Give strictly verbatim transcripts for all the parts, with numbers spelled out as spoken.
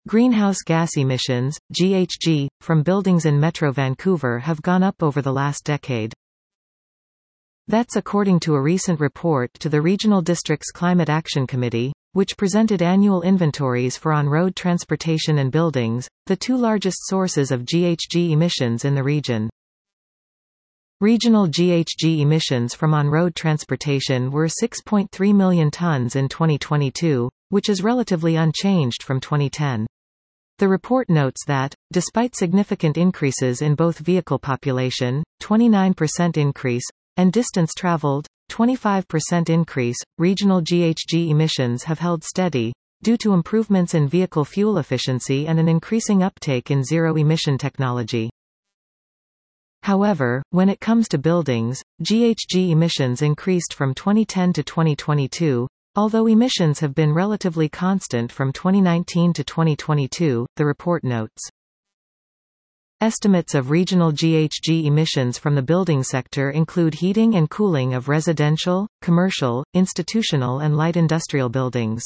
Greenhouse gas emissions, G H G, from buildings in Metro Vancouver have gone up over the last decade. That's according to a recent report to the Regional District's Climate Action Committee, which presented annual inventories for on-road transportation and buildings, the two largest sources of G H G emissions in the region. Regional G H G emissions from on-road transportation were six point three million tons in twenty twenty-two, which is relatively unchanged from twenty ten. The report notes that, despite significant increases in both vehicle population, twenty-nine percent increase, and distance traveled, twenty-five percent increase, regional G H G emissions have held steady, due to improvements in vehicle fuel efficiency and an increasing uptake in zero-emission technology. However, when it comes to buildings, G H G emissions increased from twenty ten to twenty twenty-two, although emissions have been relatively constant from twenty nineteen to twenty twenty-two, the report notes. Estimates of regional G H G emissions from the building sector include heating and cooling of residential, commercial, institutional and light industrial buildings.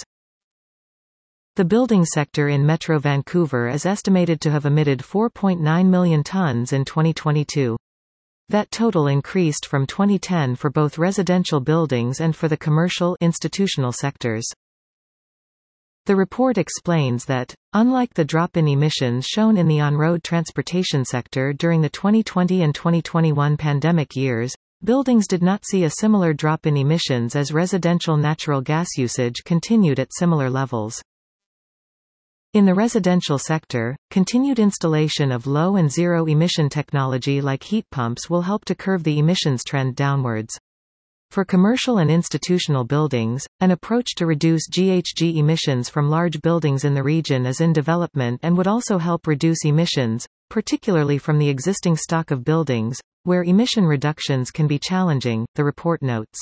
The building sector in Metro Vancouver is estimated to have emitted four point nine million tons in twenty twenty-two. That total increased from twenty ten for both residential buildings and for the commercial, institutional sectors. The report explains that, unlike the drop in emissions shown in the on-road transportation sector during the twenty twenty and twenty twenty-one pandemic years, buildings did not see a similar drop in emissions as residential natural gas usage continued at similar levels. In the residential sector, continued installation of low and zero-emission technology like heat pumps will help to curb the emissions trend downwards. For commercial and institutional buildings, an approach to reduce G H G emissions from large buildings in the region is in development and would also help reduce emissions, particularly from the existing stock of buildings, where emission reductions can be challenging, the report notes.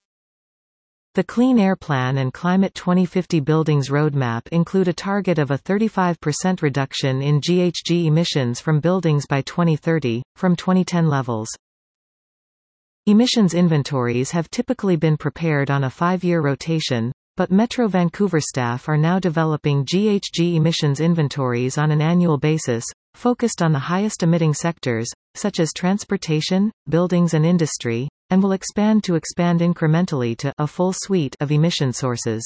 The Clean Air Plan and Climate twenty fifty Buildings Roadmap include a target of a thirty-five percent reduction in G H G emissions from buildings by twenty thirty, from twenty ten levels. Emissions inventories have typically been prepared on a five-year rotation, but Metro Vancouver staff are now developing G H G emissions inventories on an annual basis, focused on the highest emitting sectors, such as transportation, buildings and industry, and will expand to expand incrementally to a full suite of emission sources.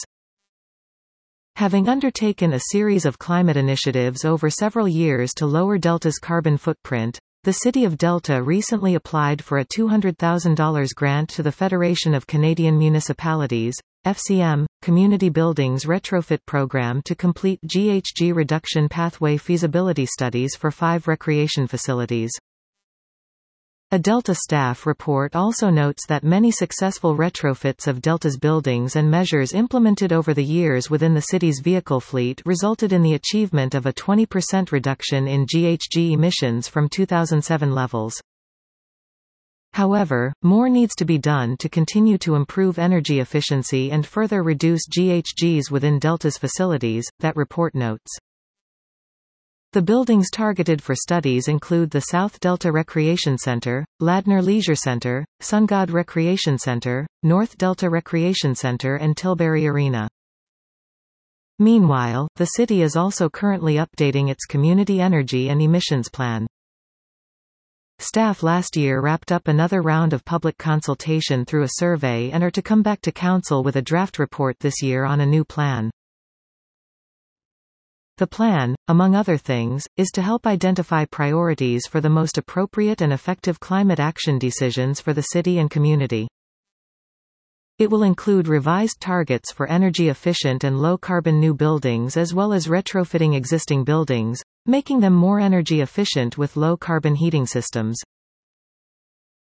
Having undertaken a series of climate initiatives over several years to lower Delta's carbon footprint, the City of Delta recently applied for a two hundred thousand dollars grant to the Federation of Canadian Municipalities, F C M, Community Buildings Retrofit Program to complete G H G reduction pathway feasibility studies for five recreation facilities. A Delta staff report also notes that many successful retrofits of Delta's buildings and measures implemented over the years within the city's vehicle fleet resulted in the achievement of a twenty percent reduction in G H G emissions from two thousand seven levels. However, more needs to be done to continue to improve energy efficiency and further reduce G H Gs within Delta's facilities, that report notes. The buildings targeted for studies include the South Delta Recreation Center, Ladner Leisure Center, SunGod Recreation Center, North Delta Recreation Center and Tilbury Arena. Meanwhile, the city is also currently updating its community energy and emissions plan. Staff last year wrapped up another round of public consultation through a survey and are to come back to council with a draft report this year on a new plan. The plan, among other things, is to help identify priorities for the most appropriate and effective climate action decisions for the city and community. It will include revised targets for energy-efficient and low-carbon new buildings as well as retrofitting existing buildings, making them more energy efficient with low-carbon heating systems.